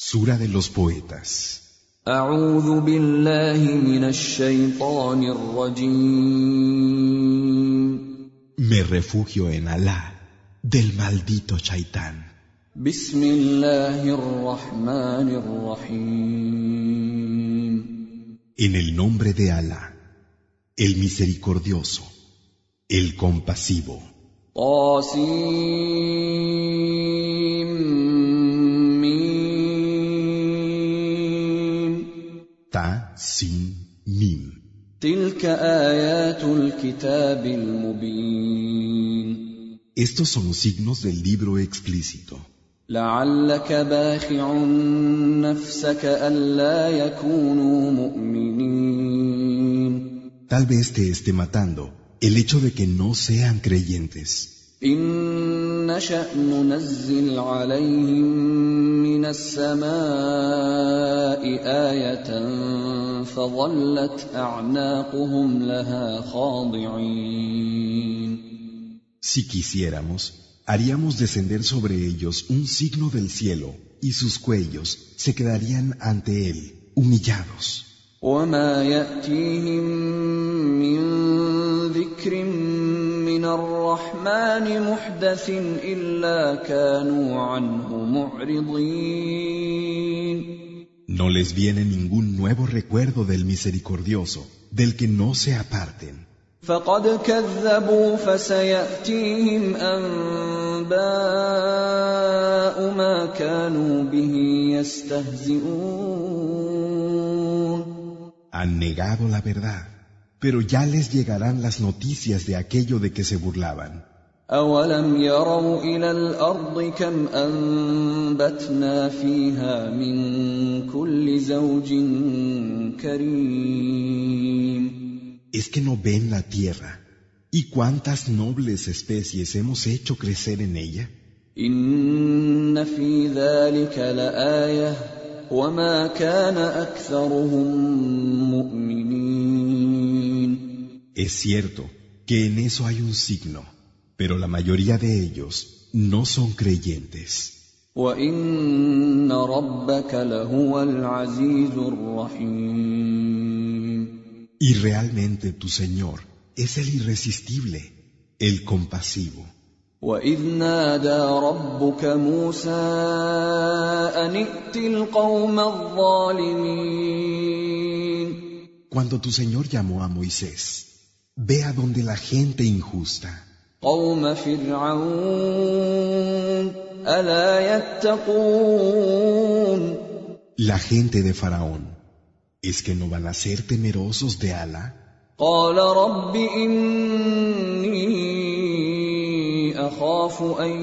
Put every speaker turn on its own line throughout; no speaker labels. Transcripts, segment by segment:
Sura de los poetas.
أعوذ بالله من الشيطان الرجيم.
Me refugio en Alá, del maldito Chaitán.
بسم الله الرحمن الرحيم.
En el nombre de Alá, el misericordioso, el compasivo. Ta, sin, mim.
تلك آيات الكتاب المبين.
Estos son signos del libro explícito.
لعلك باخع نفسك ألا يكونوا مؤمنين.
Tal vez te esté matando el hecho de que no sean creyentes.
إن نشأ ننزل عليهم من السماء آية فظلت أعناقهم لها خاضعين.
Si quisiéramos, haríamos descender sobre ellos un signo del cielo y sus cuellos se quedarían ante él, humillados.
وما يأتيهم من ذكر من الرحمن محدث إلا كانوا عنه معرضين.
No les viene ningún nuevo recuerdo del misericordioso, del que no se aparten.
فقد كذبوا فسيأتيهم أنباء ما كانوا به يستهزئون.
Han negado la verdad, pero ya les llegarán las noticias de aquello de que se burlaban.
أولم يروا إلى الأرض كم أنبتنا فيها من كل زوج كريم.
¿Es que no ven la tierra? ¿Y cuántas nobles especies hemos hecho crecer en ella?
إن في ذلك لآية وما كان أكثرهم مؤمنين.
Es cierto que en eso hay un signo, pero la mayoría de ellos no son creyentes.
وإن ربك لهو العزيز الرحيم.
Y realmente tu Señor es el irresistible, el compasivo.
وإذ نادى ربك موسى أن ائت القوم الظالمين.
Cuando tu Señor llamó a Moisés, ve a donde la gente injusta.
قوم فرعون ألا يتقون.
La gente de Faraón, ¿es que no van a ser temerosos de Alá?
قال رب إني أخاف أن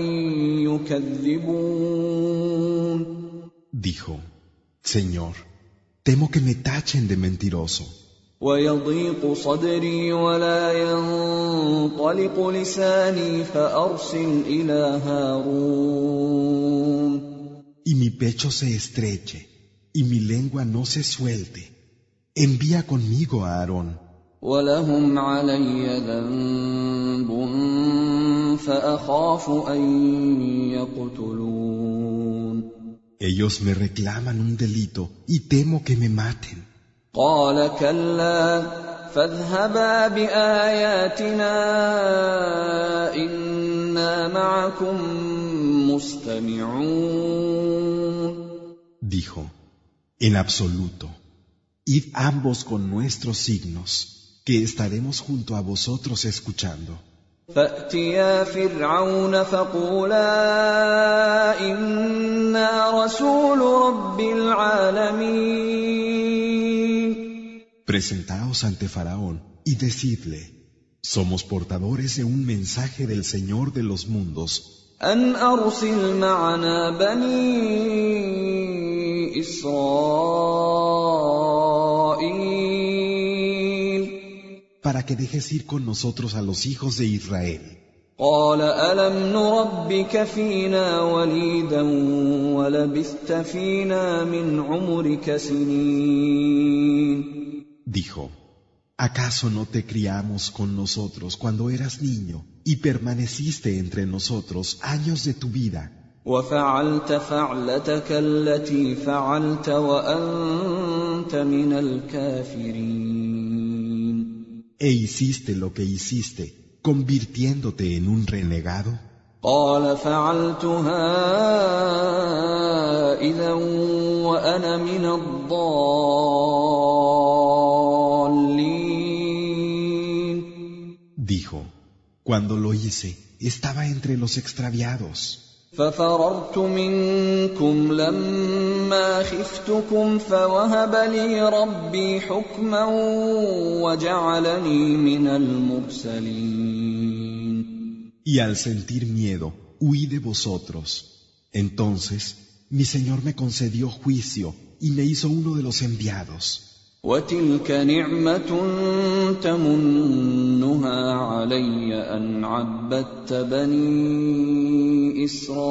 يكذبون.
Dijo, Señor, temo que me tachen de mentiroso.
ويضيق صدري ولا ينطلق لساني فأرسل إلى هارون.
Y mi pecho se estreche, y mi lengua no se suelte. Envía conmigo a Aarón.
ولهم علي ذنب فأخاف أن يقتلون.
Ellos me reclaman un delito y temo que me maten.
قال كلا فاذهبا بآياتنا إنا معكم مستمعون.
Dijo, en absoluto, id ambos con nuestros signos, que estaremos junto a vosotros escuchando.
فأتيا فرعون فقولا إنا رسول رب العالمين.
Presentaos ante Faraón y decidle, somos portadores de un mensaje del Señor de los mundos.
أن أرسل معنا بني إسرائيل.
Para que dejes ir con nosotros a los hijos de Israel.
قال ألم نربك فينا وليدا ولبثت فينا من عمرك سنين.
Dijo, ¿acaso no te criamos con nosotros cuando eras niño y permaneciste entre nosotros años de tu vida?
وفعلت فعلتك التي فعلت وأنت من الكافرين.
E hiciste lo que hiciste, convirtiéndote en un renegado.
قال فعلتها إذا وأنا من الضالين.
Dijo, cuando lo hice, estaba entre los extraviados.
ففررت منكم لما خفتكم فوهب لي ربي حكما وجعلني من المرسلين.
Y al sentir miedo, huí de vosotros. Entonces, mi Señor me concedió juicio y me hizo uno de los enviados.
وتلك نعمة تمنها علي أن عبدت بني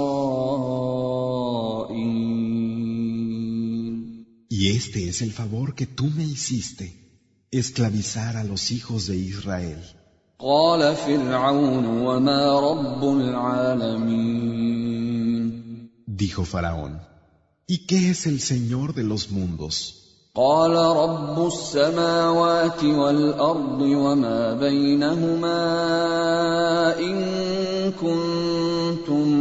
إسرائيل.
Y este es el favor que tú me hiciste, esclavizar a los hijos de Israel.
قال فرعون وما رب العالمين.
Dijo Faraón, ¿y qué es el Señor de los mundos?
قال رب السماوات والأرض وما بينهما إن كنتم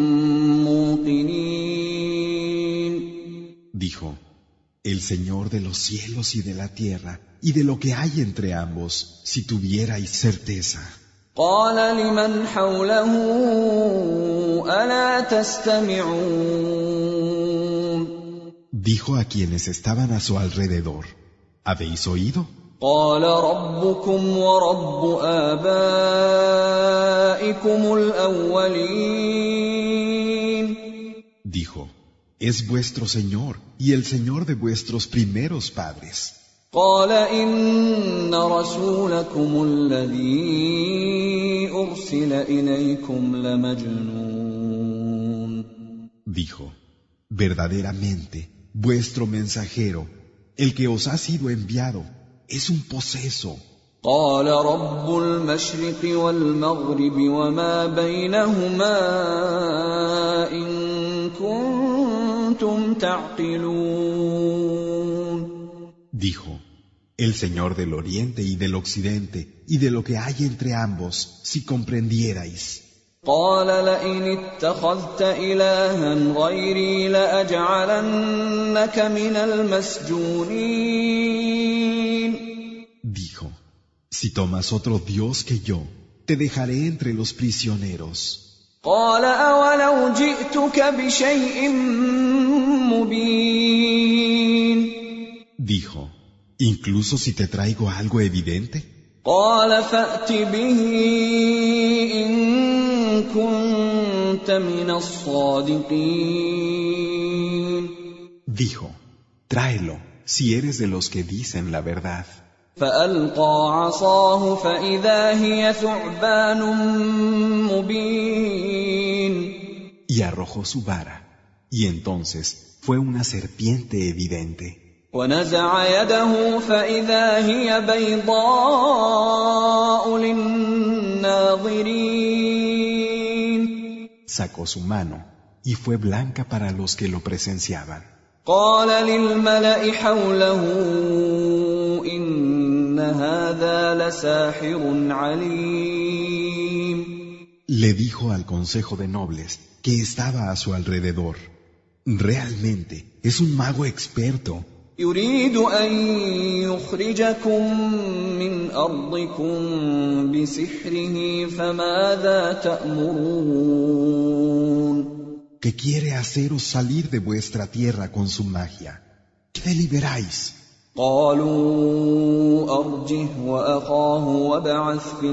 موقنين.
Dijo, el Señor de los cielos y de la tierra y de lo que hay entre ambos, si tuvierais certeza.
قال لمن حوله ألا تستمعون.
Dijo a quienes estaban a su alrededor, ¿habéis oído?
قال ربكم ورب آبائكم الأولين.
Dijo, es vuestro Señor y el Señor de vuestros primeros padres.
قال إن رسولكم الذي أرسل إليكم لمجنون.
Dijo, verdaderamente, vuestro mensajero, el que os ha sido enviado, es un poseso.
قال رب المشرق والمغرب وما بينهما إن كنتم تعقلون.
Dijo, el Señor del Oriente y del Occidente y de lo que hay entre ambos, si comprendierais.
قال لئن اتخذت إلها غيري لأجعلنك من المسجونين.
Dijo, si tomas otro Dios que yo, te dejaré entre los prisioneros.
قال أولو جئتك بشيء مبين.
Dijo, incluso si te traigo algo evidente.
قال فأت به إن كنت من الصادقين.
Dijo, tráelo, si eres de los que dicen la verdad.
فألقى عصاه فإذا هي ثعبان مبين.
Y arrojó su vara, y entonces fue una serpiente evidente.
ونزع يده فإذا هي بيضاء للناظرين.
Sacó su mano, y fue blanca para los que lo presenciaban.
قال للملأ حوله إن هذا لساحر عليم.
Le dijo al consejo de nobles que estaba a su alrededor, realmente es un mago experto.
يريد أن يخرجكم من أرضكم بسحره فماذا تأمرون.
Que quiere haceros salir de vuestra tierra con su magia. ¿Qué deliberáis?
قالوا أرجه وأخاه وابعث في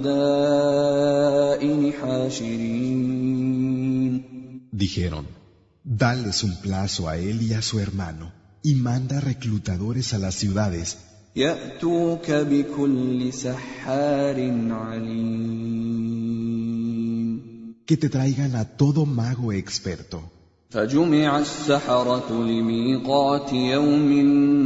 المدائن حاشرين.
Dijeron, dales un plazo a él y a su hermano, y manda reclutadores a las ciudades.
يأتوك بكل سحار عليم.
Que te traigan a todo mago experto.
فجمع السحرة لميقات يوم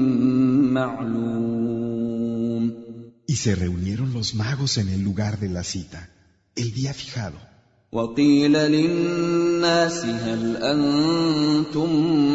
معلوم.
Y se reunieron los magos en el lugar de la cita, el día fijado.
وقيل للناس النَّاسِ هَلْ أَنْتُمْ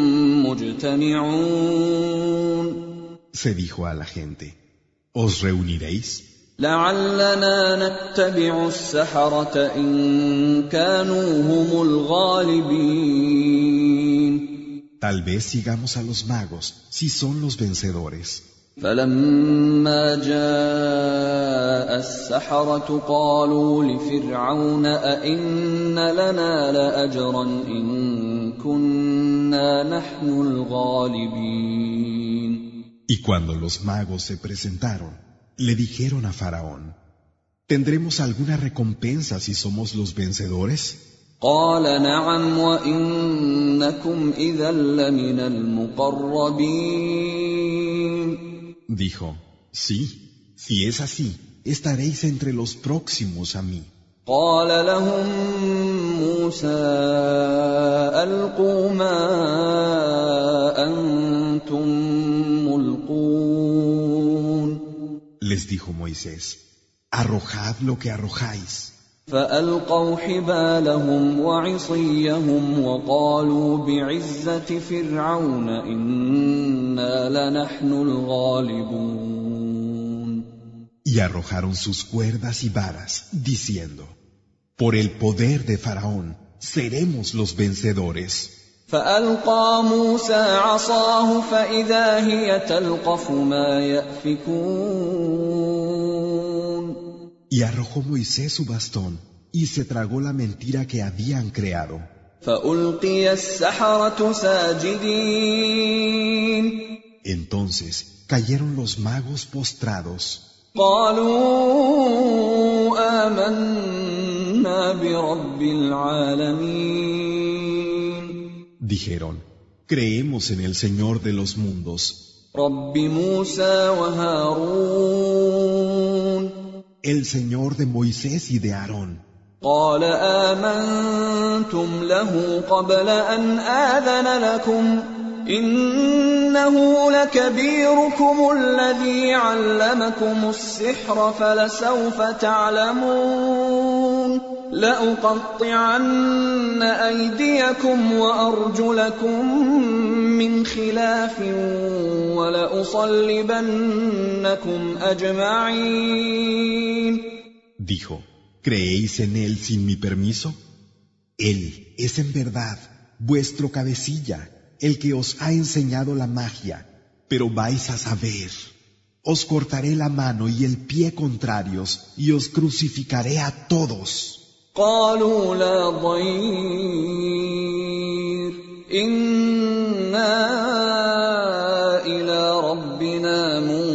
مُجْتَمِعُونَ
Se dijo a la gente, ¿os reuniréis?
لَعَلَّنَا نَتَّبِعُ السَّحَرَةَ إِن كَانُوا هُمُ الْغَالِبِينَ.
Tal vez sigamos a los magos, si son los vencedores.
فَلَمَّا جَاءَ السَّحَرَةُ قَالُوا لِفِرْعَوْنَ أَئِنَّ لَنَا لَأَجْرًا إِن كُنَّا نَحْنُ الْغَالِبِينَ.
Y cuando los magos se presentaron, le dijeron a Faraón, ¿tendremos alguna recompensa si somos los vencedores?
قال نعم وإنكم إذا لمن المقربين.
Dijo, sí, si es así, estaréis entre los próximos a mí.
قال لهم موسى ألقوا ما أنتم ملقون.
Les dijo Moisés, arrojad lo que arrojáis.
فألقوا حبالهم وعصيهم وقالوا بعزة فرعون إنا لنحن الغالبون.
Y arrojaron sus cuerdas y varas, diciendo, por el poder de Faraón, seremos los vencedores.
فألقى موسى عصاه فإذا هي تلقف ما يأفكون.
Y arrojó Moisés su bastón, y se tragó la mentira que habían creado.
فألقي السحرة ساجدين.
Entonces cayeron los magos postrados.
قالوا آمنا برب العالمين.
Dijeron, creemos en el Señor de los mundos,
رب موسى وهارون.
el Señor de Moisés y de Aarón.
قال آمنتم له قبل أن آذن لكم إنه لكبيركم الذي علمكم السحر فلسوف تعلمون لأقطعن أيديكم وأرجلكم من خلاف ولأصلبنكم أجمعين.
Dijo, ¿creéis en él sin mi permiso? Él es en verdad vuestro cabecilla, el que os ha enseñado la magia, pero vais a saber. Os cortaré la mano y el pie contrarios y os crucificaré a todos.
قالوا لا ضير إنا إلى ربنا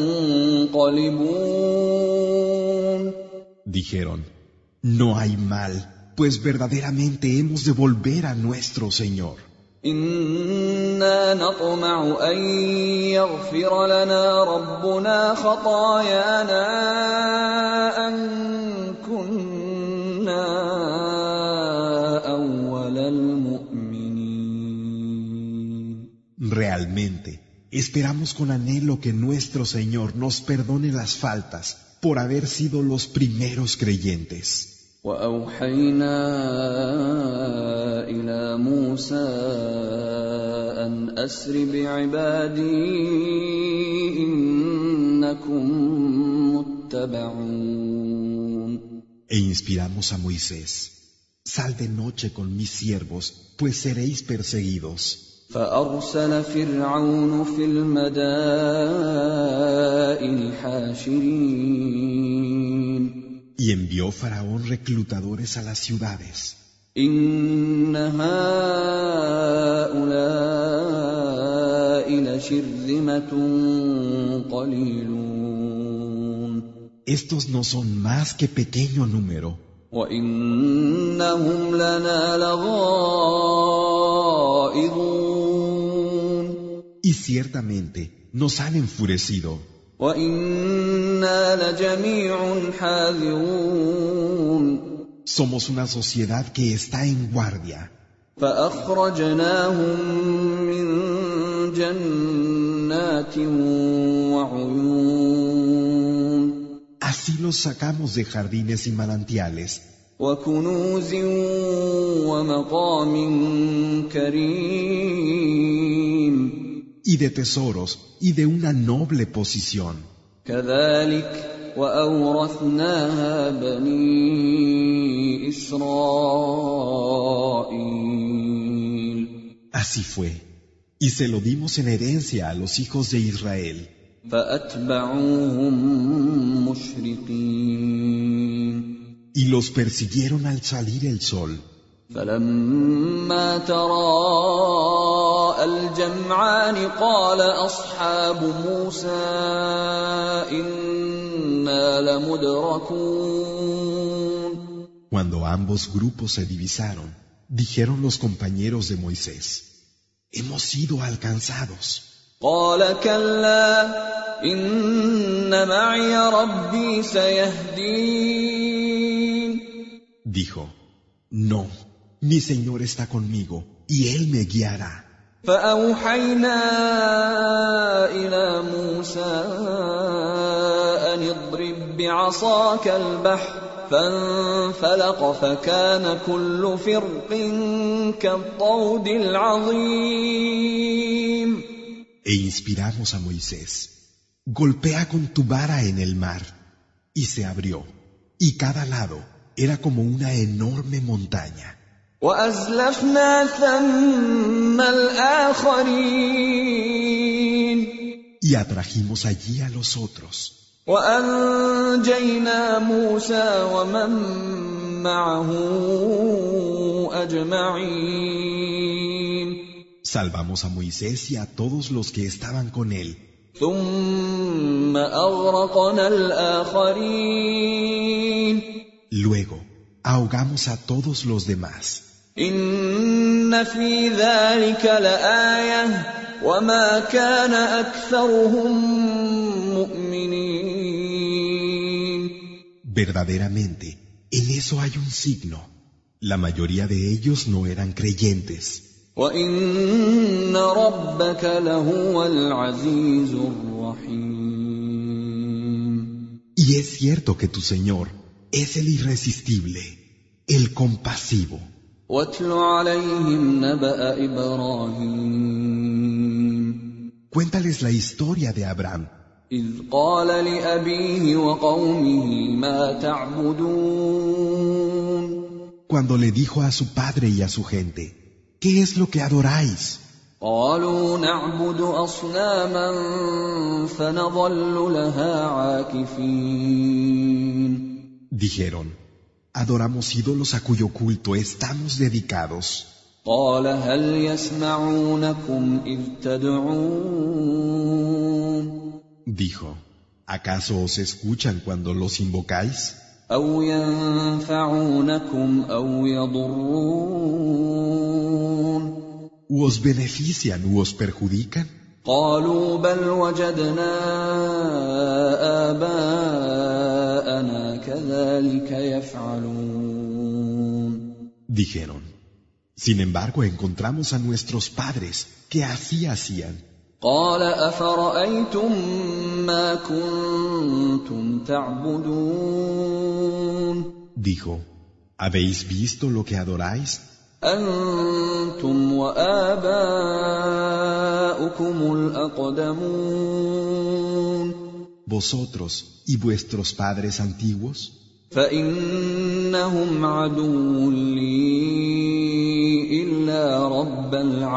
منقلبون.
Dijeron, no hay mal, pues verdaderamente hemos de volver a nuestro Señor.
إنا نطمع أن يغفر لنا ربنا خطايانا أن كنا أول المؤمنين.
Realmente, esperamos con anhelo que nuestro Señor nos perdone las faltas por haber sido los primeros creyentes.
وأوحينا إلى موسى أن أسر بعبادي إنكم متبعون.
E inspiramos a Moisés, sal de noche con mis siervos, pues seréis perseguidos.
فأرسل فرعون في المدائن حاشرين.
Y envió Faraón reclutadores a las ciudades.
إن هؤلاء لشرذمة قليلون.
Estos no son más que pequeño número.
وإنهم لنا لغائظون.
Y ciertamente nos han enfurecido.
وإنا لجميع حاذرون.
Somos una sociedad que está en guardia.
فأخرجناهم من جنات وعيون.
Así los sacamos de jardines y manantiales
وكنوز ومقام كريم
y de tesoros y de una noble posición.
كذلك وأورثناها بني إسرائيل
Así fue, y se lo dimos en herencia a los hijos de Israel.
فأتبعوهم مشرقين
Y los persiguieron al salir el sol.
فلما تراءى الجمعان قال أصحاب موسى إنا لمدركون
Cuando ambos grupos se divisaron, dijeron los compañeros de Moisés: hemos sido alcanzados.
قال كلا إن معي ربي سيهدين
Dijo: no, mi Señor está conmigo y Él me guiará.
فأوحينا إلى موسى أن اضرب بعصاك البحر فانفلق فكان كل فرق كالطود العظيم
E inspiramos a Moisés: golpea con tu vara en el mar. Y se abrió, y cada lado era como una enorme montaña.
وأزلفنا ثم الآخرين
Y atrajimos allí a los otros.
وأنجينا موسى ومن معه أجمعين
Salvamos a Moisés y a todos los que estaban con él.
ثم أغرقنا الآخرين
Luego, ahogamos a todos los demás.
إن في ذلك لآية وما كان أكثرهم مؤمنين
Verdaderamente, en eso hay un signo. La mayoría de ellos no eran creyentes.
وإن ربك لهو العزيز الرحيم
Y es cierto que tu Señor es el irresistible, el compasivo.
واتل عليهم نبأ إبراهيم
Cuéntales la historia de Abraham,
إذ قال لأبيه وقومه ما تعبدون
cuando le dijo a su padre y a su gente: ¿qué es lo que adoráis?
قالوا نعبد أصناما فنظل لها عاكفين
Dijeron: adoramos ídolos a cuyo culto estamos dedicados.
قال هل يسمعونكم إذ تدعون
Dijo: ¿acaso os escuchan cuando los invocáis?
أو ينفعونكم أو يضرون
¿U os benefician u os perjudican?
قالوا بل وجدنا آباءنا كذلك يفعلون
Dijeron: sin embargo encontramos a nuestros padres que así hacían.
قال أفرأيتم ما كنتم تعبدون
Dijo: ¿habéis visto lo que adoráis?
أنتم وآباؤكم الأقدمون
Vosotros y vuestros padres antiguos,
فإنهم عدو لي إلا رب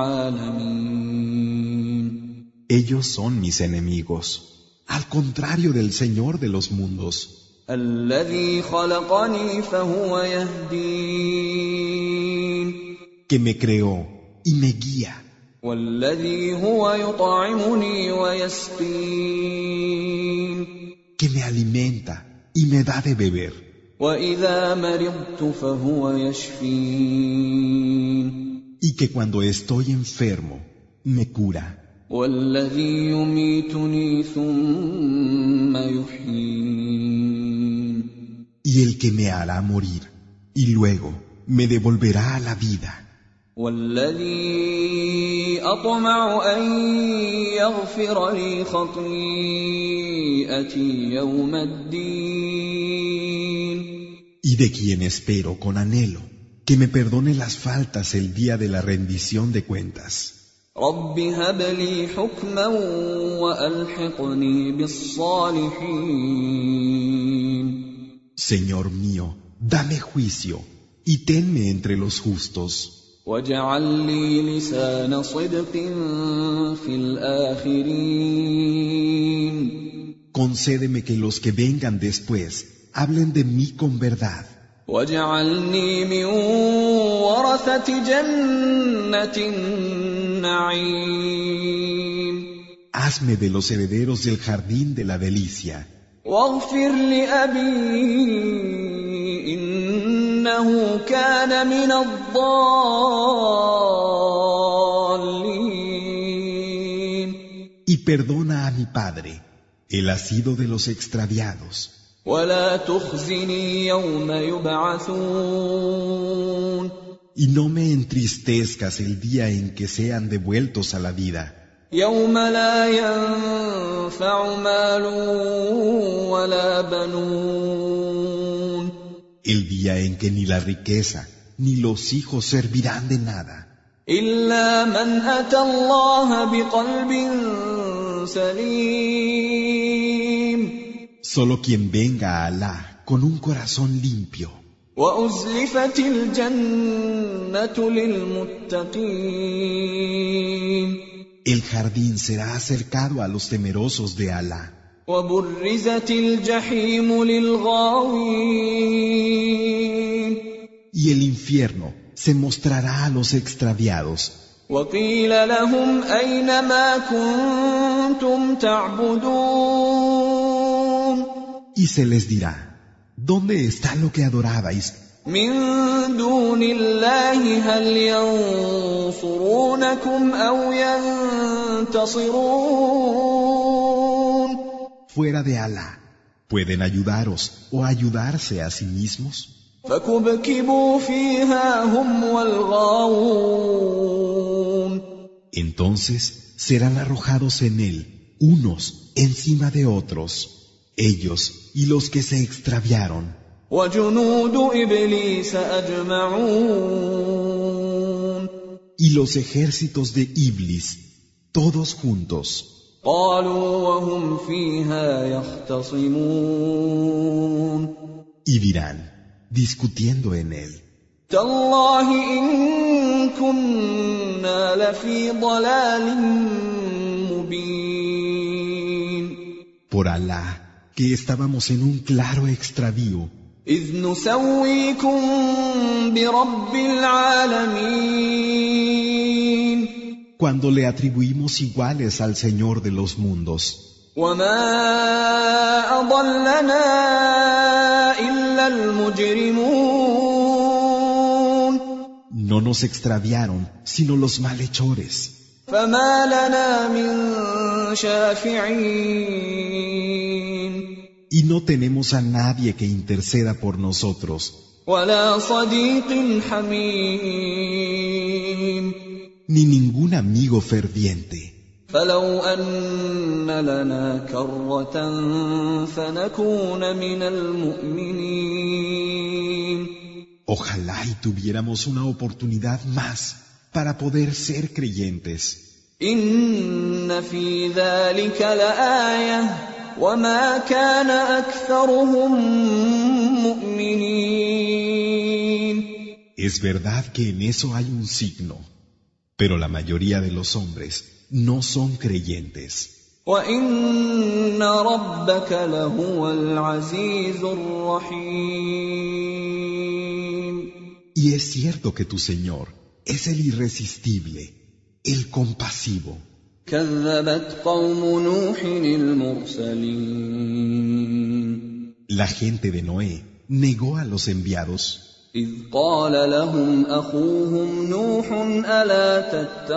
العالمين
ellos son mis enemigos, al contrario del Señor de los mundos,
الذي خلقني فهو يهدين
que me creó y me guía,
والذي هو يطعمني ويسقين
que me alimenta y me da de beber,
وإذا مرضت فهو يشفين
y que cuando estoy enfermo me cura,
والذي يميتني ثم يحيين
y el que me hará morir y luego me devolverá a la vida,
والذي أطمع أن يغفر لي خطيئتي يوم الدين
y de quien espero con anhelo que me perdone las faltas el día de la rendición de cuentas.
رب هب لي حكما وألحقني بالصالحين.
Señor mío, dame juicio y tenme entre los justos.
واجعل لي لسان صدق في الآخرين.
Concédeme que los que vengan después hablen de mí con verdad.
واجعلني من ورثة جنة النعيم.
Hazme de los herederos del jardín de la delicia.
واغفر لأبي إنه كان من الضالين.
Y perdona a mi padre, él ha sido de los extraviados.
ولا تخزني يوم يبعثون.
Y no me entristezcas el día en que sean devueltos a la vida.
يوم لا ينفع مال ولا بنون.
El día en que ni la riqueza ni los hijos servirán de nada.
إلا من أتى الله بقلب سليم.
Solo quien venga a Alá con un corazón limpio.
وأزلفت الجنة للمتقين.
El jardín será acercado a los temerosos de Alá.
وبرزت الجحيم للغاوين.
Y el infierno se mostrará a los extraviados.
وقيل لهم أين ما كنتم تعبدون.
Y se les dirá, ¿dónde está lo que adorabais?
من دون الله هل ينصرونكم أو ينتصرون.
Fuera de Alá, ¿pueden ayudaros o ayudarse a sí mismos?
فكبكبوا فيها هم والغاوون.
Entonces serán arrojados en él, unos encima de otros, ellos y los que se extraviaron.
وجنود إبليس أجمعون.
Y los ejércitos de Iblis, todos juntos.
قالوا وهم فيها يختصمون.
Y dirán, discutiendo en él,
تالله إن كنا لفي ضلال مبين.
por Alá, que estábamos en un claro extravío,
إذ نسويكم برب العالمين.
cuando le atribuimos iguales al Señor de los mundos.
وما أضلنا إلا المجرمون.
No nos extraviaron, sino los malhechores.
فما لنا من شافعين.
Y no tenemos a nadie que interceda por nosotros,
ولا صديق حميم.
ni ningún amigo ferviente.
فلو أن لنا كرة فنكون من المؤمنين.
Ojalá y tuviéramos una oportunidad más para poder ser creyentes.
إن في ذلك لآية وما كان أكثرهم مؤمنين.
Es verdad que en eso hay un signo, pero la mayoría de los hombres no son creyentes.
وإن ربك لهو العزيز الرحيم.
Y es cierto que tu Señor es el irresistible, el compasivo.
كذبت قوم نوح المرسلين.
La gente de Noé negó a los enviados
إذ قال لهم أخوهم نوح ألا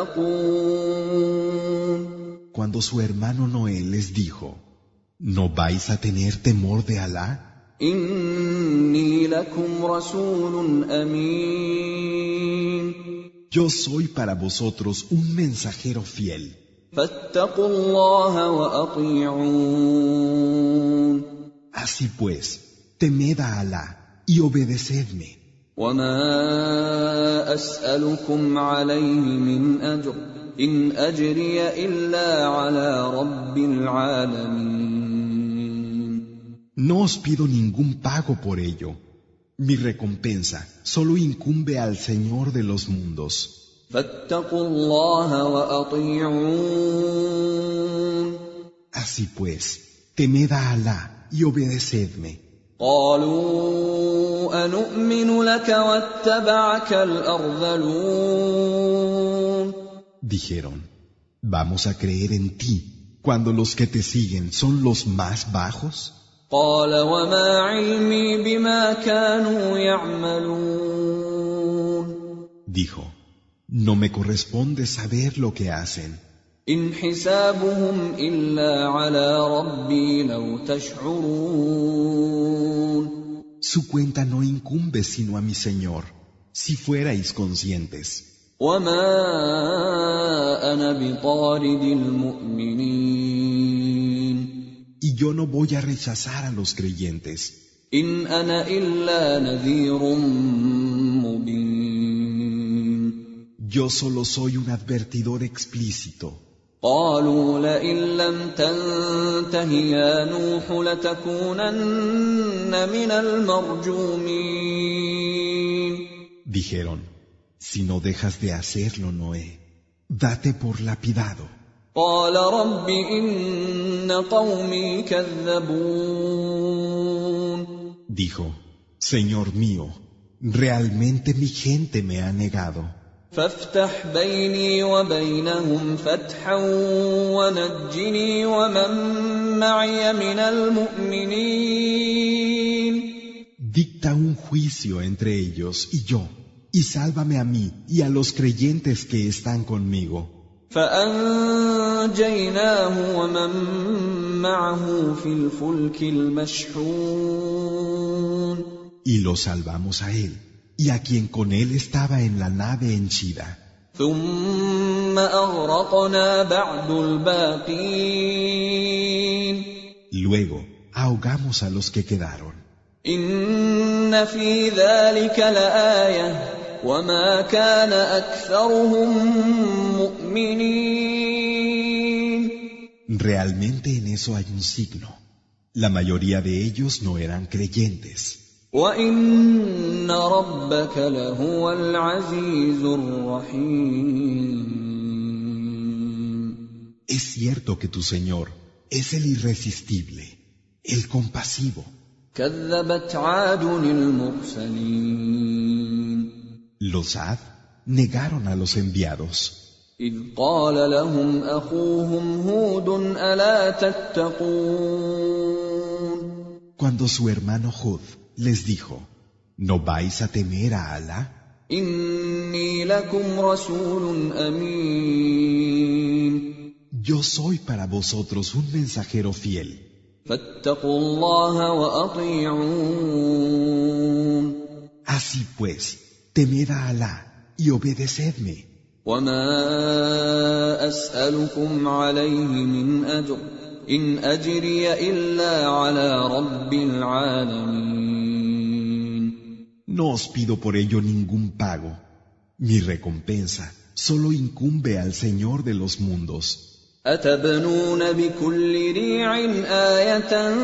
تتقون.
cuando su hermano Noé les dijo, ¿no vais a tener temor de Alá?
إني لكم رسول أمين.
Yo soy para vosotros un mensajero fiel.
فاتقوا الله وأطيعون.
Así pues, temed a Alá y obedecedme.
وما أسألكم عليه من أجر إن أجري إلا على رب العالمين.
No os pido ningún pago por ello. Mi recompensa solo incumbe al Señor de los mundos.
فاتقوا الله وأطيعون.
Así pues, temed a Alá y obedecedme.
قالوا أنؤمن لك واتبعك الأرذلون.
Dijeron, ¿vamos a creer en ti cuando los que te siguen son los más bajos?
قال وما علمي بما كانوا يعملون.
Dijo, no me corresponde saber lo que hacen.
إن حسابهم إلا على ربي لو تشعرون.
Su cuenta no incumbe sino a mi Señor, si fuerais conscientes.
وما أنا بطارد المؤمنين.
Y yo no voy a rechazar a los creyentes.
إن أنا إلا نذير مبين.
Yo solo soy un advertidor explícito.
قالوا لئن لم تنته يا نوح لتكونن من المرجومين.
Dijeron, si no dejas de hacerlo, Noé, date por lapidado.
قال رب إن قومي كذبون.
Dijo, Señor mío, realmente mi gente me ha negado.
فافتح بيني وبينهم فتحا ونجني ومن معي من المؤمنين.
Dicta un juicio entre ellos y yo, y sálvame a mí y a los creyentes que están conmigo.
فأنجيناه ومن معه في الفلك المشحون.
Y lo salvamos a él, y a quien con él estaba en la nave henchida.
ثم أغرقنا بعد الباقين.
Luego ahogamos a los que quedaron.
إن في ذلك لآية وما كان أكثرهم مؤمنين.
Realmente en eso hay un signo. La mayoría de ellos no eran creyentes.
وَإِنَّ رَبَّكَ لَهُوَ الْعَزِيزُ الرَّحِيمُ.
Es cierto que tu Señor es el irresistible, el compasivo.
كَذَّبَتْ عَادٌ الْمُرْسَلِينَ.
Los Ad negaron a los enviados.
إِذْ قَالَ لَهُمْ أَخُوهُمْ هُودٌ أَلَا تَتَّقُونَ.
Cuando su hermano Hud les dijo, ¿no vais a temer a Alá?
إِنِّي لَكُمْ رَسُولٌ أَمِينٌ.
Yo soy para vosotros un mensajero fiel.
فَاتَّقُوا اللَّهَ وَأَطِيعُونِ.
Así pues, temed a Alá y obedecedme.
وَمَا أَسْأَلُكُمْ عَلَيْهِ مِنْ أَجْرٍ إِنْ أَجْرِيَ إِلَّا عَلَى رَبِّ الْعَالَمِينَ.
No os pido por ello ningún pago. Mi recompensa solo incumbe al Señor de los mundos.
أَتَبْنُونَ بِكُلِّ رِيعٍ آيَةً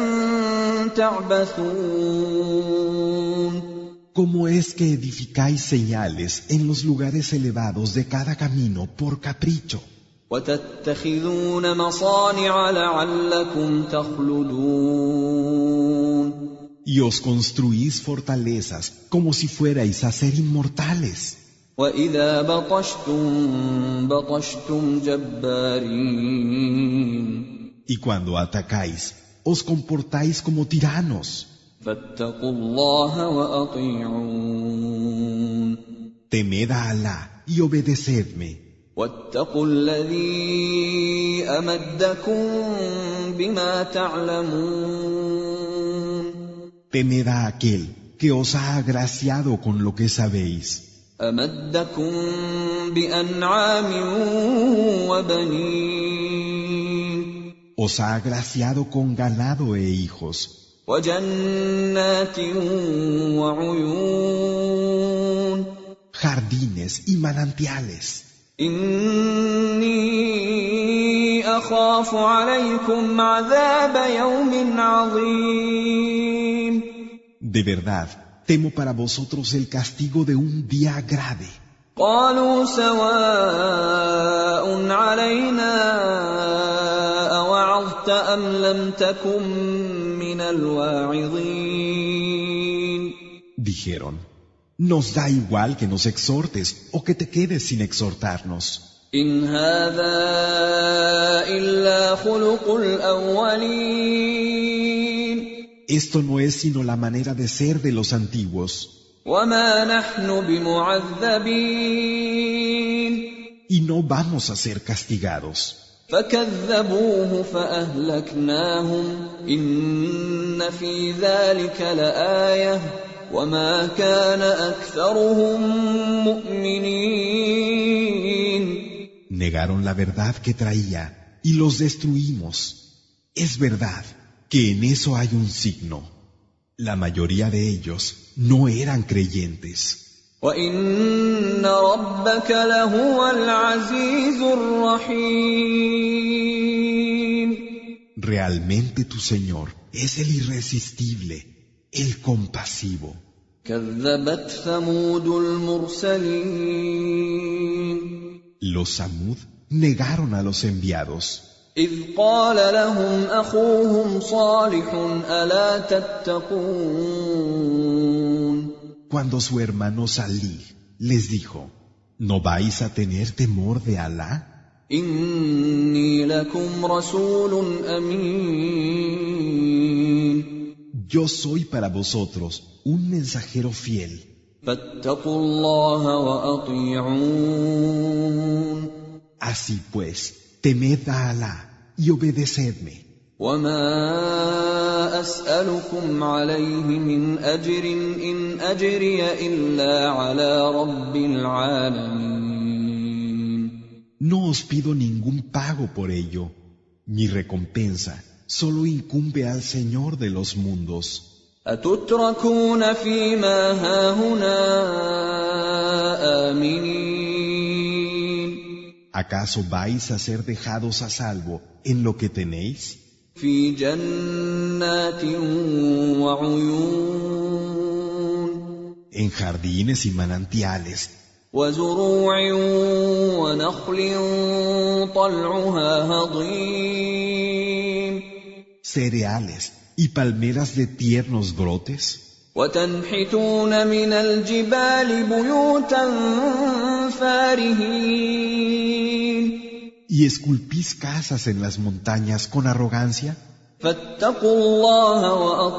تَعْبَثُونَ.
¿Cómo es que edificáis señales en los lugares elevados de cada camino por capricho?
وَتَتَّخِذُونَ مَصَانِعَ لَعَلَّكُمْ تَخْلُدُونَ.
Y os construís fortalezas como si fuerais a ser inmortales.
وَإِذَا بَطَشْتُمْ بَطَشْتُمْ جَبَّارِينَ.
Y cuando atacáis, os comportáis como tiranos.
فَاتَّقُوا اللَّهَ وَأَطِيعُونِ.
Temed a Alá y obedecedme.
وَاتَّقُوا الَّذِي أَمَدَّكُم بِمَا تَعْلَمُونَ.
Temed a aquel que os ha agraciado con lo que sabéis.
أَمَدَّكُم بِأَنْعَامٍ وَبَنِينَ.
Os ha agraciado con ganado e hijos.
وجنات وعيون
jardines y manantiales.
إني أخاف عليكم عذاب يوم عظيم.
De verdad, temo para vosotros el castigo de un día grave.
قالوا سواء علينا أوعظت أم لم تكن من الواعظين.
Dijeron, nos da igual que nos exhortes o que te quedes sin exhortarnos.
إن هذا إلا خلق الأولين.
Esto no es sino la manera de ser de los antiguos.
وما نحن بمعذبين.
Y no vamos a ser castigados.
فكذبوه فأهلكناهم إن في ذلك لآية وما كان أكثرهم مؤمنين.
Negaron la verdad que traía y los destruimos. Es verdad que en eso hay un signo. La mayoría de ellos no eran creyentes.
وَإِنَّ رَبَّكَ لَهُوَ الْعَزِيزُ الرَّحِيمُ.
Realmente tu Señor es el irresistible, el compasivo.
كَذَّبَتْ ثَمُودُ الْمُرْسَلِينَ.
Los Samud negaron a los enviados.
إِذْ قَالَ لَهُمْ أَخُوهُمْ صَالِحٌ أَلَا تَتَّقُونَ.
Cuando su hermano Salih les dijo, ¿no vais a tener temor de Alá?
إِنِّي لَكُمْ رَسُولٌ أَمِينٌ.
Yo soy para vosotros un mensajero fiel.
فَاتَّقُوا اللَّهَ وَأَطِيعُونِ.
Así pues, temed a Alá y obedecedme.
وَمَا أَسْأَلُكُمْ عَلَيْهِ مِنْ أَجْرٍ إِنْ أَجْرِيَ إِلَّا عَلَى رَبِّ الْعَالَمِينَ.
No os pido ningún pago por ello. Mi recompensa solo incumbe al Señor de los mundos.
أَتُتْرَكُونَ فِي مَا هَاهُنَا آمِنِينَ.
¿Acaso vais a ser dejados a salvo en lo que tenéis?
فِي جَنَّاتٍ وَعُيُونٍ.
En jardines y manantiales,
وَزُرُوعٍ وَنَخْلٍ طَلْعُهَا هَضِيمٌ.
cereales y palmeras de tiernos brotes.
وَتَنْحِتُونَ مِنَ الْجِبَالِ بُيُوتًا فَارِهِينَ.
¿Y esculpís casas en las montañas con arrogancia?
فَاتَّقُوا اللَّهَ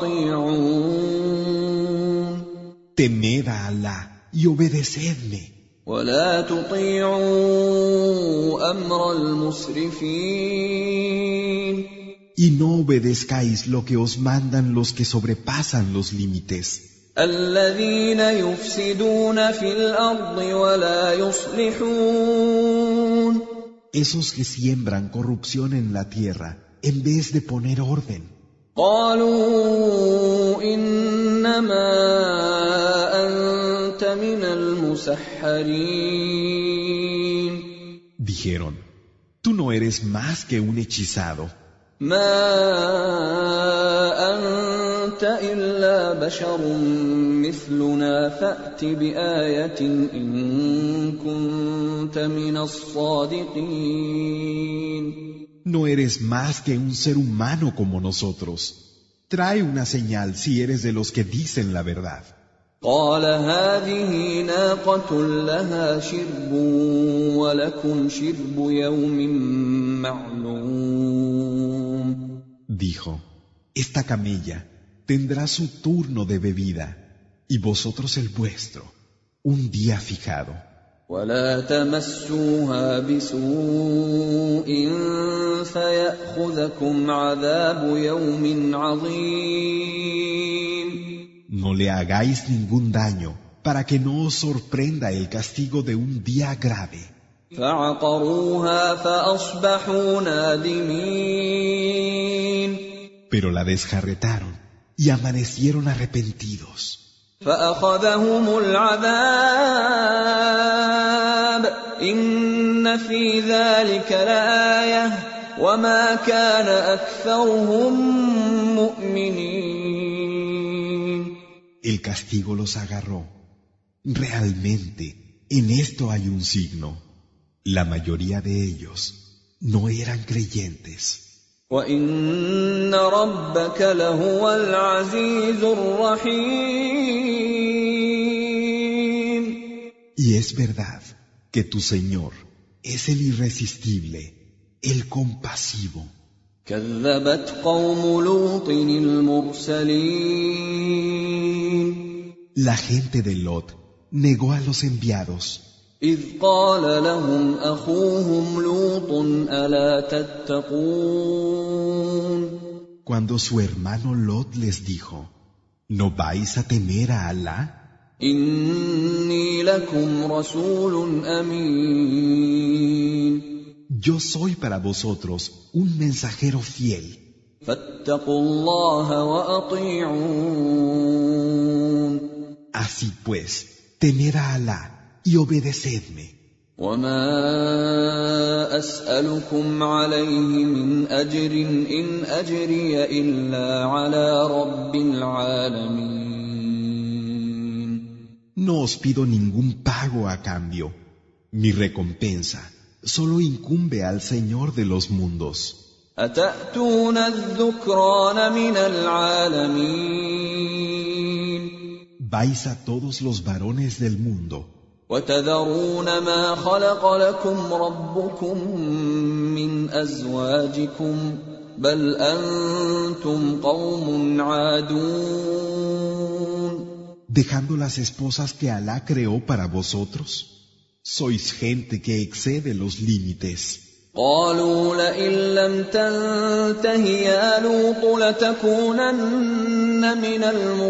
وَأَطِيعُونِ.
Temed a Alá y obedecedme.
وَلَا تُطِيعُوا أَمْرَ الْمُسْرِفِينَ.
Y no obedezcáis lo que os mandan los que sobrepasan los límites.
الَّذِينَ يُفْسِدُونَ فِي الْأَرْضِ وَلَا يُصْلِحُونَ.
Esos que siembran corrupción en la tierra en vez de poner orden.
قَالُوا إِنَّمَا أَنْتَ مِنَ الْمُسَحَّرِينَ.
Dijeron, tú no eres más que un hechizado.
مَا أَنْتَ إِلَّا بَشَرٌ مِثْلُنَا فَأْتِ بِآيَةٍ إِن كُنتَ مِنَ الصَّادِقِينَ.
No eres más que un ser humano como nosotros. Trae una señal si eres de los que dicen la verdad.
قَالَ هَٰذِهِ نَاقَةٌ لَهَا شِرْبٌ وَلَكُمْ شِرْبُ يَوْمٍ مَّعْلُومٍ.
Dijo, esta camella tendrá su turno de bebida y vosotros el vuestro, un día fijado.
وَلَا تَمَسُّوهَا بِسُوءٍ فَيَأْخُذَكُمْ عَذَابُ يَوْمٍ عَظِيمٍ.
No le hagáis ningún daño para que no os sorprenda el castigo de un día grave.
فَعَقَرُوهَا فَأَصْبَحُوا نَادِمِينَ.
Pero la desjarretaron y amanecieron arrepentidos.
فأخذهم العذاب إن في ذلك لآية وما كان أكثرهم مؤمنين.
El castigo los agarró. Realmente, en esto hay un signo. La mayoría de ellos no eran creyentes.
وَإِنَّ رَبَّكَ لَهُوَ الْعَزِيزُ الرَّحِيمُ.
Y es verdad que tu Señor es el irresistible, el compasivo.
كَذَّبَتْ قَوْمُ لُوطٍ الْمُرْسَلِينَ.
La gente de Lot negó a los enviados.
إِذْ قَالَ لَهُمْ أَخُوهُمْ لُوطٌ أَلَا تَتَّقُونَ.
Cuando su hermano Lot les dijo, ¿no vais a temer a Alá?
إِنِّي لَكُمْ رَسُولٌ أَمِينٌ.
Yo soy para vosotros un mensajero fiel.
فَاتَّقُوا اللَّهَ وَأَطِيعُونِ.
Así pues, temed a Alá y obedecedme.
وَمَا أَسْأَلُكُمْ عَلَيْهِ مِنْ أَجْرٍ إِنْ أَجْرِيَ إِلَّا عَلَى رَبِّ الْعَالَمِينَ.
No os pido ningún pago a cambio. Mi recompensa solo incumbe al Señor de los mundos.
أَتَأْتُونَ الذُّكْرَانَ مِنَ الْعَالَمِينَ.
Vais a todos los varones del mundo.
وَتَذَرُونَ مَا خَلَقَ لَكُمْ رَبُّكُم مِّنْ أَزْوَاجِكُمْ بَلْ أَنتُمْ قَوْمٌ عَادُونَ.
Dejando las esposas que Alá creó para vosotros, sois gente que excede los límites.
قالوا لئن لم تنته يا لوط لتكونن من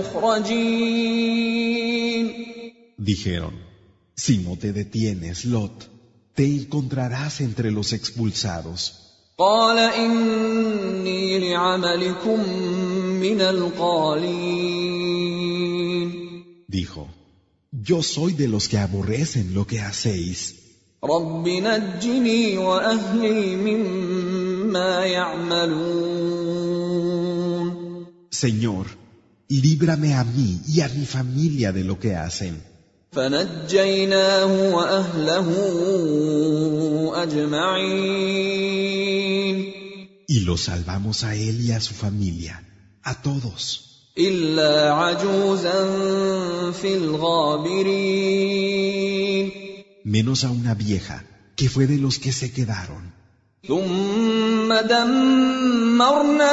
المخرجين.
Dijeron, si no te detienes, Lot, te encontrarás entre los expulsados.
قال إني لعملكم من القالين.
Dijo, yo soy de los que aborrecen lo que hacéis.
رب نجني وأهلي مما يعملون. Señor,
líbrame a mí y a mi familia de lo que hacen.
فنجيناه وأهله أجمعين.
Y lo salvamos a él y a su familia, a todos.
إلا عجوزا في الغابرين.
Menos a una vieja, que fue de los que se quedaron.
ثم دمرنا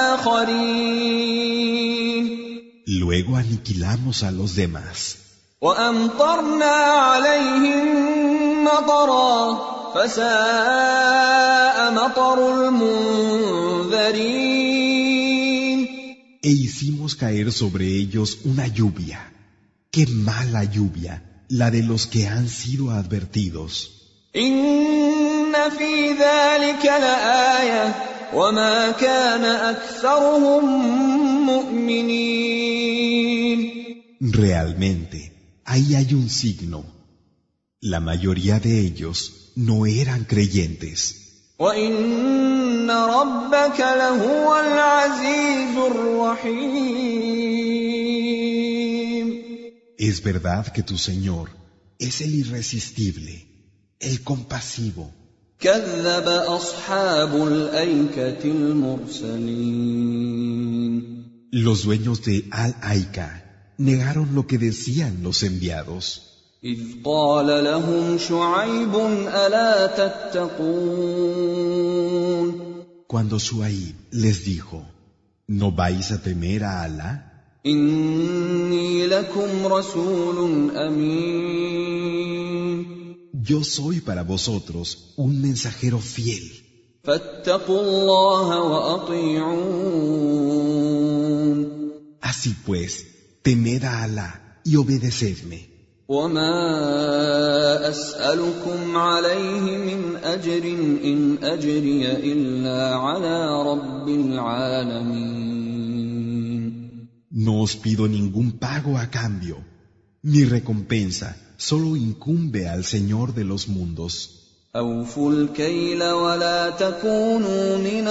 الآخرين.
Luego aniquilamos a los demás.
وأمطرنا عليهم مطرا فساء مطر المنذرين.
E hicimos caer sobre ellos una lluvia. ¡Qué mala lluvia! La de los que han sido advertidos.
إن في ذلك لآية وما كان أكثرهم مؤمنين.
Realmente, ahí hay un signo. La mayoría de ellos no eran creyentes.
وإن ربك لهو العزيز الرحيم.
Es verdad que tu Señor es el irresistible, el compasivo.
كذب أصحاب الأيكة المرسلين.
Los dueños de Al-Aika negaron lo que decían los enviados.
إذ قال لهم شعيب ألا تتقون.
Cuando Shuaib les dijo, ¿no vais a temer a Alá?
إني لكم رسول أمين.
Yo soy para vosotros un mensajero fiel.
فاتقوا الله وأطيعون.
Así pues, temed a Alá y obedecedme.
وما أسألكم عليه من أجر إن أجري إلا على رب العالمين.
No os pido ningún pago a cambio. Mi recompensa solo incumbe al Señor de los mundos.
أوفوا الكيل ولا تكونوا من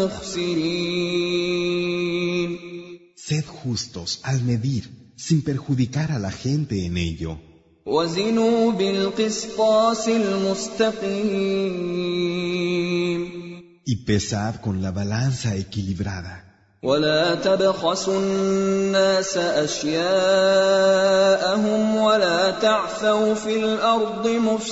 المخسرين.
Sed justos al medir, sin perjudicar a la gente en ello.
وزنوا بالقسطاس المستقيم.
Y pesad con la balanza equilibrada.
ولا تبخسوا الناس أشياءهم ولا تعثوا في الأرض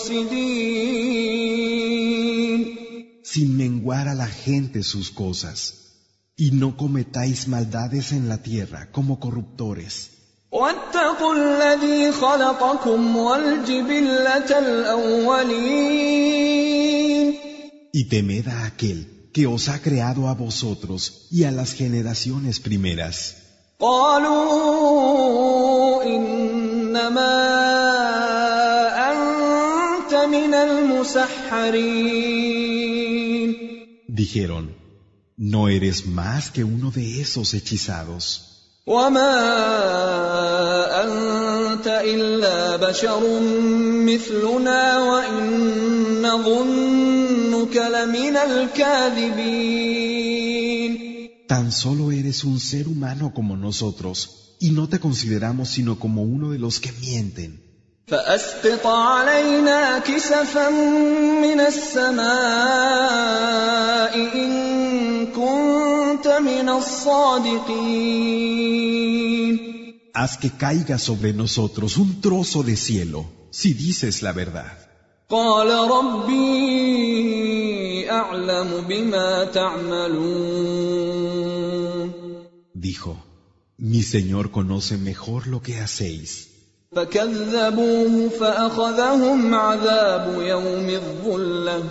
مفسدين.
Sin menguar a la gente sus cosas. Y no cometáis maldades en la tierra como corruptores.
واتقوا الذي خلقكم والجبلة الأولين.
Y temed a aquel que os ha creado a vosotros y a las generaciones primeras.
قالوا إنما أنت من المسحرين.
Dijeron, no eres más que uno de esos hechizados.
وما أنت إلا بشر مثلنا وإن نظنك لمن الكاذبين.
Tan solo eres un ser humano como nosotros y no te consideramos sino como uno de los que mienten.
فأسقط علينا كسفا من السماء إن كنت من الصادقين.
Haz que caiga sobre nosotros un trozo de cielo, si dices la verdad.
قال ربي أعلم بما تعملون.
Dijo, mi Señor conoce mejor lo que hacéis.
فكذبوه فأخذهم عذاب يوم الظلة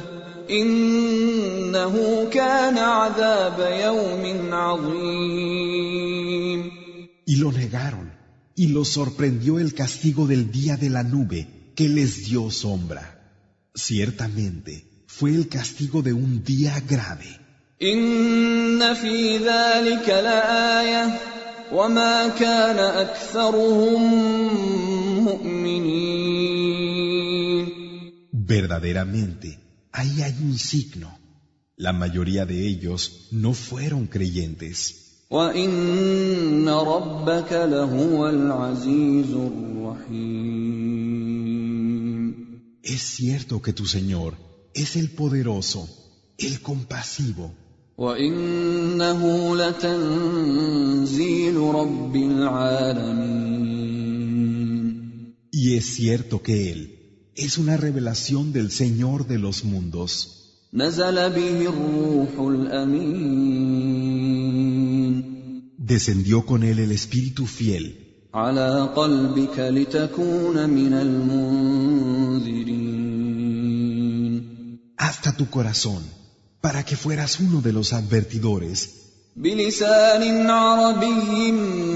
إنه كان عذاب يوم عظيم.
Y lo negaron, y los sorprendió el castigo del día de la nube que les dio sombra. Ciertamente fue el castigo de un día grave.
إن في ذلك لآية وما كان أكثرهم مؤمنين.
Verdaderamente, ahí hay un signo. La mayoría de ellos no fueron creyentes.
وَإِنَّ رَبَّكَ لَهُوَ الْعَزِيزُ الرَّحِيمُ.
Es cierto que tu Señor es el poderoso, el compasivo.
وَإِنَّهُ لَتَنزِيلُ رَبِّ الْعَالَمِينَ.
Y es cierto que Él es una revelación del Señor de los mundos.
نزل به الروح الأمين.
Descendió con él el Espíritu fiel.
على قلبك لتكون من المنذرين.
Hasta tu corazón, para que fueras uno de los advertidores.
بلسان عربي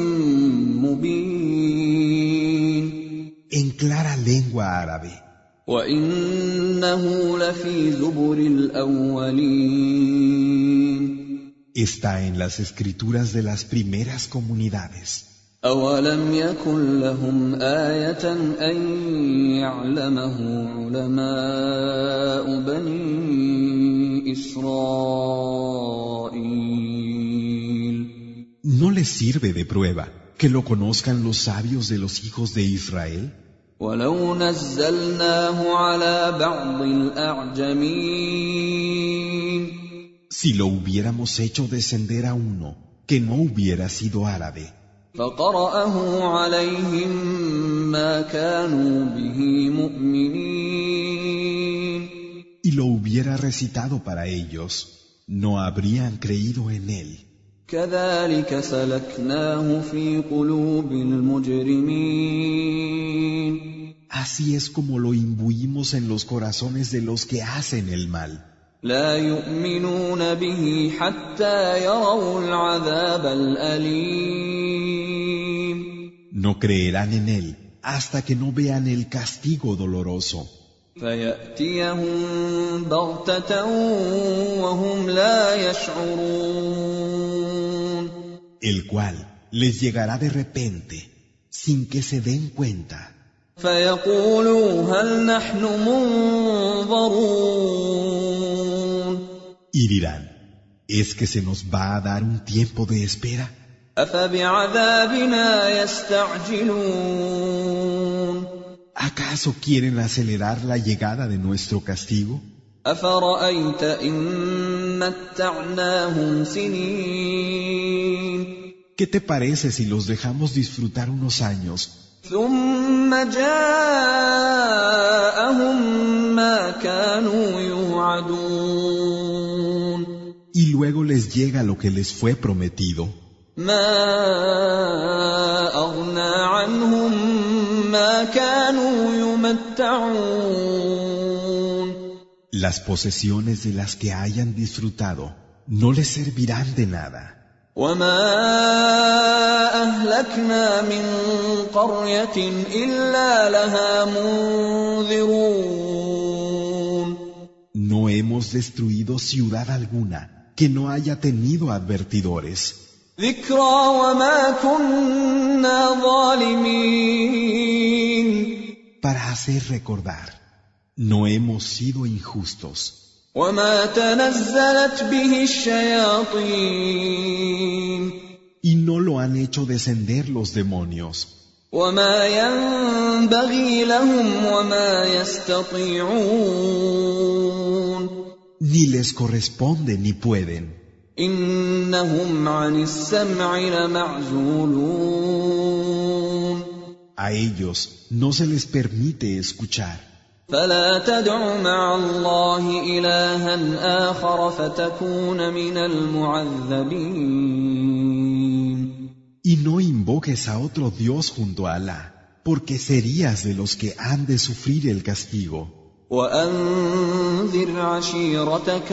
مبين.
En clara lengua árabe.
وَإِنَّهُ لَفِي زُبُرِ الْأَوَّلِينَ.
Está en las escrituras de las primeras comunidades.
أَوَلَمْ يَكُنْ لَهُمْ آيَةً أَنْ يَعْلَمَهُ عُلَمَاءُ بَنِي إِسْرَائِيلَ.
¿No les sirve de prueba que lo conozcan los sabios de los hijos de Israel?
وَلَوْ نَزَّلْنَاهُ عَلَى بَعْضِ الْأَعْجَمِينَ.
Si lo hubiéramos hecho descender a uno que no hubiera sido árabe,
فَقَرَأَهُ عَلَيْهِمْ مَا كَانُوا بِهِ مُؤْمِنِينَ.
y lo hubiera recitado para ellos, no habrían creído en él.
كَذَلِكَ سَلَكْنَاهُ فِي قُلُوبِ الْمُجْرِمِينَ.
Así es como lo imbuimos en los corazones de los que hacen el mal.
لا يؤمنون به حتى يروا العذاب الأليم.
No creerán en él hasta que no vean el castigo doloroso.
فيأتيهم بغتة وهم لا يشعرون.
El cual les llegará de repente, sin que se den cuenta.
فيقولوا هل نحن منظرون
Y dirán, ¿es que se nos va a dar un tiempo de espera?
أفبعذابنا يستعجلون
¿Acaso quieren acelerar la llegada de nuestro castigo?
أفرأيت إن متعناهم سنين
¿Qué te parece si los dejamos disfrutar unos años
ثم جاءهم ما كانوا يوعدون
y luego les llega lo que les fue prometido?
ما أغنى عنهم ما كانوا يمتعون
Las posesiones de las que hayan disfrutado no les servirán de nada.
وما أهلكنا من قرية إلا لها منذرون
No hemos destruido ciudad alguna que no haya tenido advertidores.
ذكرى وما كنا ظالمين
Para hacer recordar, no hemos sido injustos.
وما تنزلت به الشياطين
Y no lo han hecho descender los demonios.
وما ينبغي لهم وما يستطيعون
Ni les corresponde ni pueden.
إنهم عن السمع لمعزولون
A ellos no se les permite escuchar.
فلا تدع مع الله إلها آخر فتكون من المعذبين
Y no invoques a otro Dios junto a Alá, porque serías de los que han de sufrir el castigo.
وأنذر عشيرتك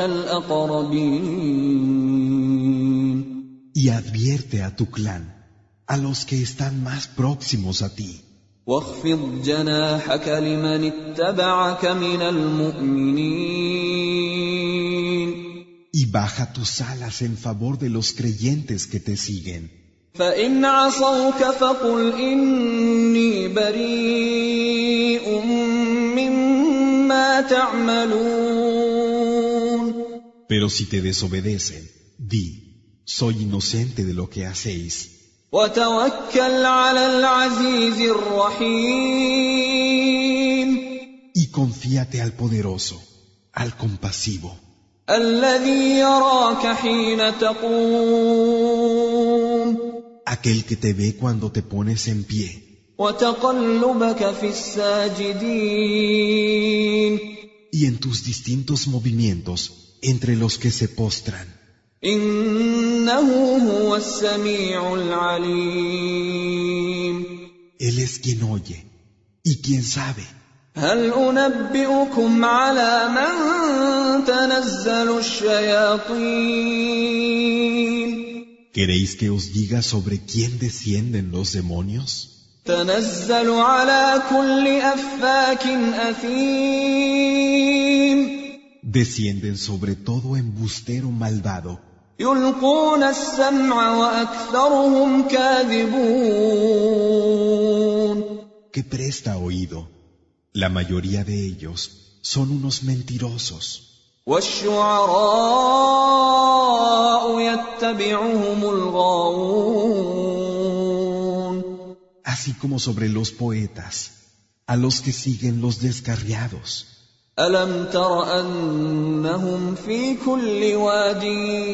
الأقربين
Y advierte a tu clan, a los que están más próximos a ti.
واخفض جناحك لمن اتبعك من المؤمنين
Y baja tus alas en favor de los creyentes que te siguen.
فإن عصوك فقل إني بريء مما تعملون
Pero si te desobedecen, di, soy inocente de lo que hacéis.
وتوكل على العزيز الرحيم
Y confíate al poderoso, al compasivo,
الذي يراك حين تقوم
aquel que te ve cuando te pones en pie
وتقلبك في الساجدين
y en tus distintos movimientos entre los que se postran.
إنه هو السميع العليم
Él es quien oye y quien sabe.
هل أنبئكم على من تنزل الشياطين
¿Queréis que os diga sobre quién descienden los demonios?
تنزل على كل أفاك أثيم
Descienden sobre todo embustero malvado,
يلقون السمع وأكثرهم كاذبون
que presta oído. La mayoría de ellos son unos mentirosos.
والشعراء يتبعهم الغاوون
Así como sobre los poetas, a los que siguen los descarriados.
ألم تر أنهم في كل واد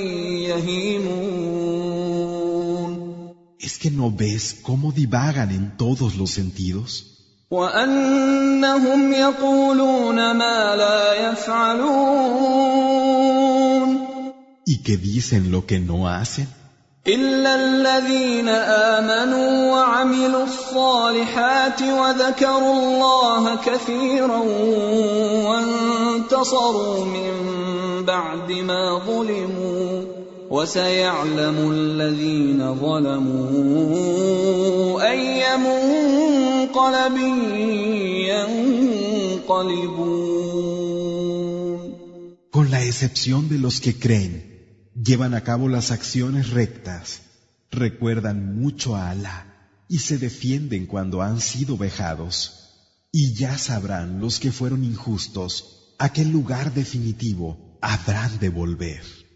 يهيمون
¿Es que no ves cómo divagan en todos los sentidos?
وأنهم يقولون ما لا يفعلون
¿Y que dicen lo que no hacen?
إلا الذين آمنوا وعملوا الصالحات وذكروا الله كثيرا وانتصروا من بعد ما ظلموا وسيعلم الذين ظلموا أي منقلب ينقلبون.
Con la excepción de los que creen, llevan a cabo las acciones rectas Recuerdan mucho a Alá y se defienden cuando han sido vejados. Y ya sabrán los que fueron injustos a qué lugar definitivo habrán de volver.